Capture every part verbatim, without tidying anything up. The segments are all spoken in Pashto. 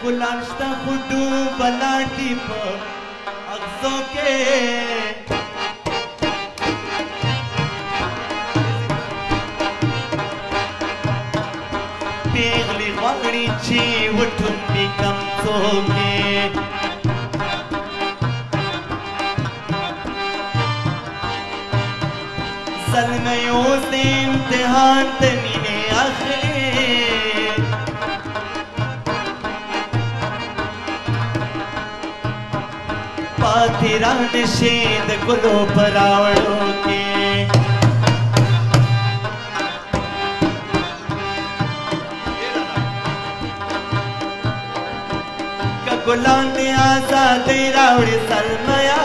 ګلان شته خو ډوبه لاندې په اغزو کې پیغلې غواړي چې وټومبي کمڅو کې زلمی اوس د امتحان د مینې اخلي پاتې رانشي د ګلو په راوړو کې که ګلان د ازادۍ راوړي زلمیا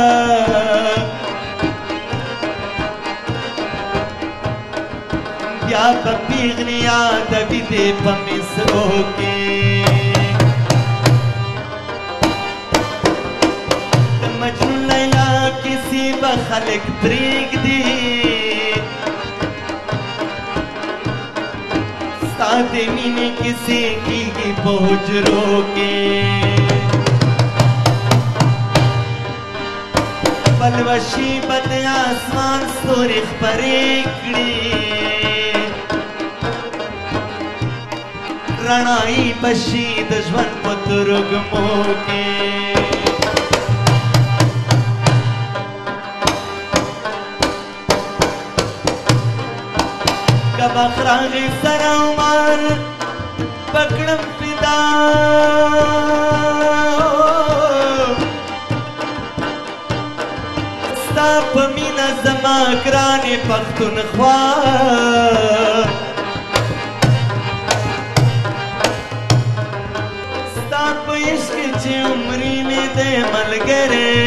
بیا به پیغلې یادوي دې په مصرو کې د مجنون لیلا کیسې به خلک پرېږدي ستا د مینې کیسې کېږي په حجرو کې پلوشي به د اسمان ستوري خپرې کړي رڼایي بشي د ژوند په ترږمو کې که بخت راغی سر عمر پکړم فدا ستا په مینه زما ګرانې پښتونخوا چې عمرې مې دی ملګری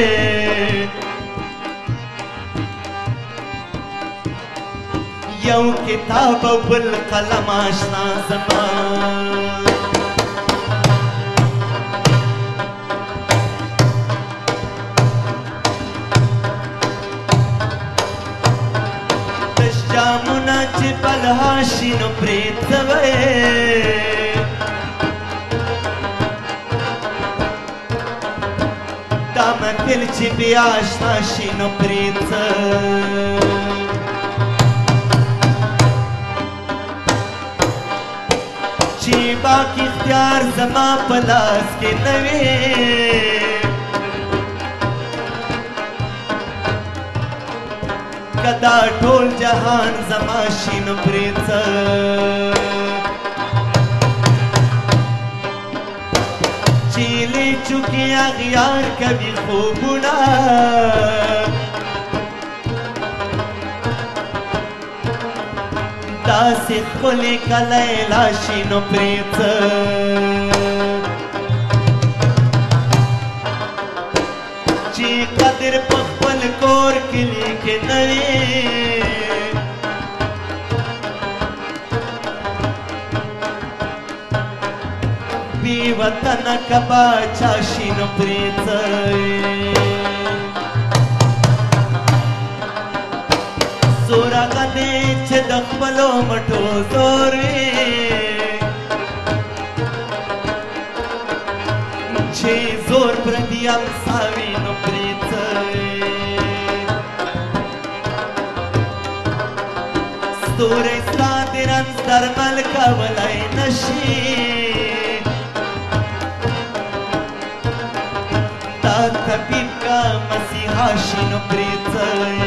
یو کتاب او بل قلم آشنا زما تش جامونه چې بلها شي نو پرېږدوئ متل چې بیا اشنا شي نو پرېږده چې باقي اختیار زما په لاس کې نه وي که دا ټول جهان زما شي نو پرېږده چیلې چوکې اغیار کوي خوبونه داسې ښکلې کلی لا شي نو پرېږده چې قدر په خپل کور کلي کې نه وي بی وطن کبا چاشي نو پرېږده زور هغه دی چې د خپلو مټو زور وي چې زور پردي امساوي نو پرېږده ستوری ستا د رنځ درمل کولی نشي طبیب کا مسیحا شي نو پرېږده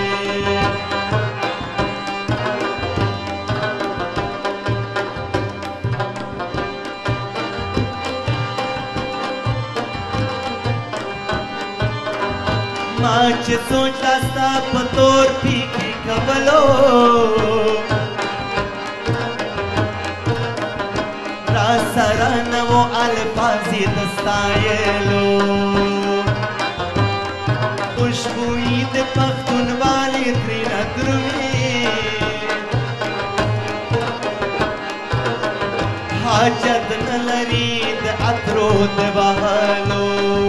ما چې سوچ دا ستا په تور پیکي کولو را سره نه و الفاظ یې د ستایلو خوشبویي د پښتونوالې ترېنه درومي حاجت نه لري د عطرو د وهلو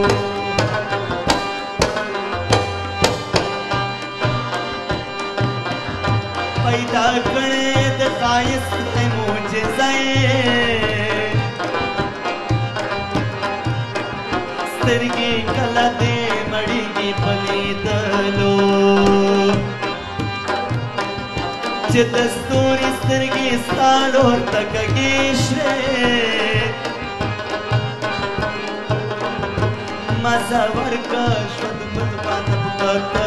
پیدا کړې د ښایست معجزه یې سترګې کله دې مړېږي په لیدلو چې د ستوري سترګې ستا لور ته کږې شوې مزه ورکه ژوند مت باندې په